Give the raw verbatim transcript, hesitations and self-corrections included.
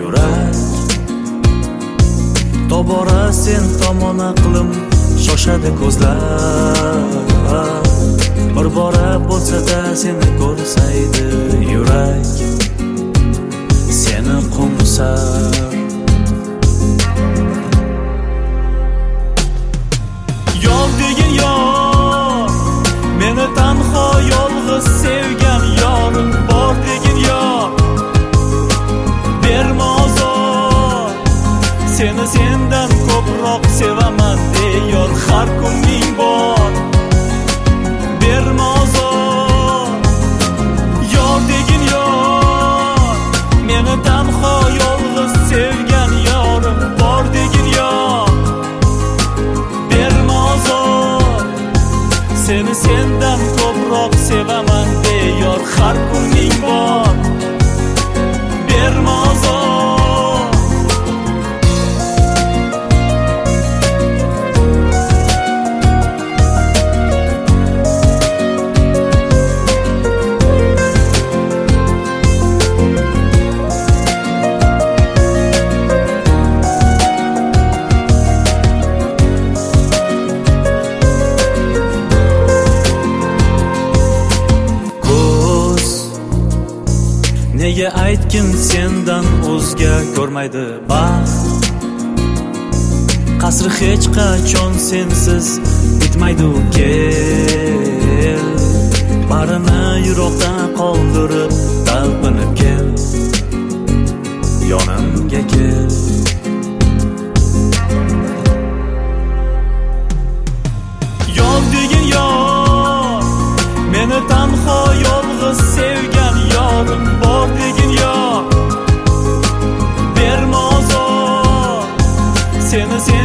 yurak. Tobora sen tomon aqlim shoshadi ko'zlar. Bir bora bo'lsa-da seni ko'rsaydi yurak, seni qo'msar. Yol degan yor, meni tanho yolg'iz sevgan yorim bor degan yor. Berma ozor, seni sendan ko'proq sevaman deyor har kuning bor. Berma ozor, yor degan yor, meni tanho yolg'iz sevgan yorim bor degan yor. Berma ozor, seni sendan ko'proq sevaman deyor har kuning bor. Berma ozor. Nega aytgin sendan o'zga ko'rmaydi baxt? Qasri hech qachon sensiz bitmaydi kel. Barini yuroqdan qoldirib talpinib kel, yonimga kel. Yor degan yor, meni tanho yolg'iz sevgan yorim bor degan yor. Berma ozor, seni